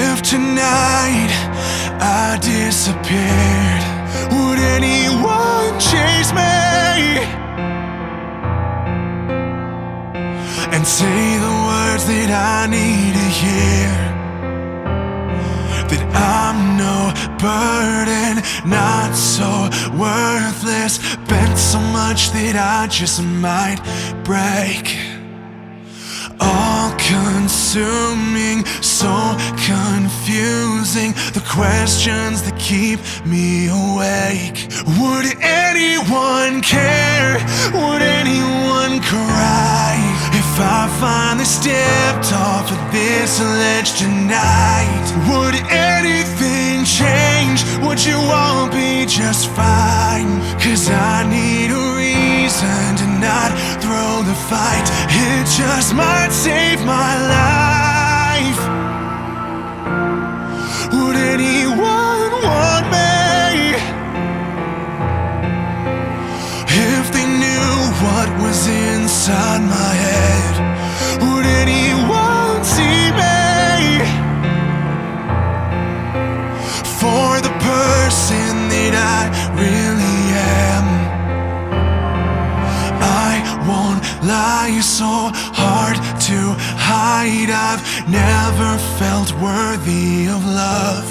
If tonight I disappeared, would anyone chase me and say the words that I need to hear? That I'm no burden, not so worthless, bent so much that I just might break. All consuming, so confusing, the questions that keep me awake. Would anyone care? Would anyone cry if I finally stepped off of this ledge tonight? Would anything change? Would you all be just fine? 'Cause I need a reason to not throw the fight. It just might save my life. Would anyone want me if they knew what was inside my head? Would anyone see me for the person that I really am? I won't lie, so hard to hide. I've never felt worthy of love.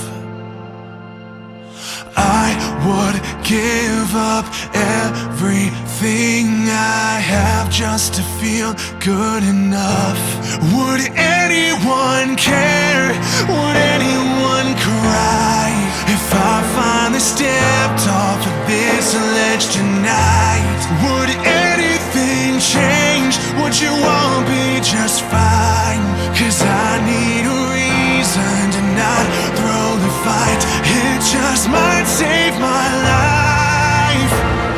I would give up everything I have just to feel good enough. Would anyone care? Would anyone cry if I finally stepped off of this ledge tonight? Would anything change? Would you all be just fine? 'Cause I need a reason to not throw the fight. It just might save my life.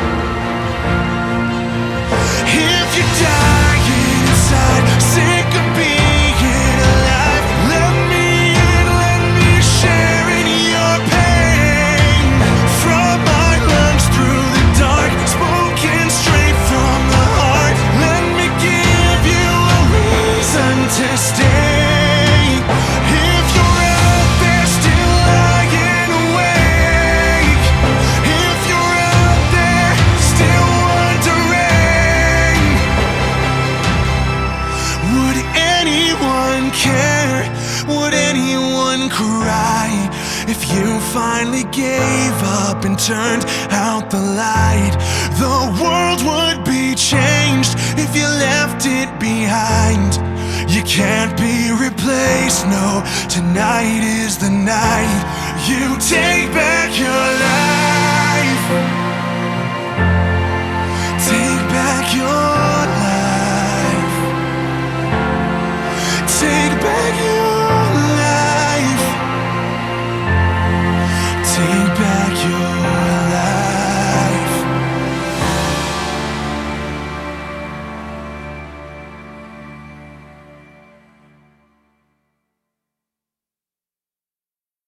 If you're dying inside, sick of being alive, let me in, let me share in your pain. From my lungs through the dark, spoken straight from the heart. Let me give you a reason to stay. If you're out there still lying awake, if you're out there still wondering, would anyone care? Would anyone cry if you finally gave up and turned out the light? The world would be changed if you left it behind. You can't be replaced, no, tonight is the night you take back your life.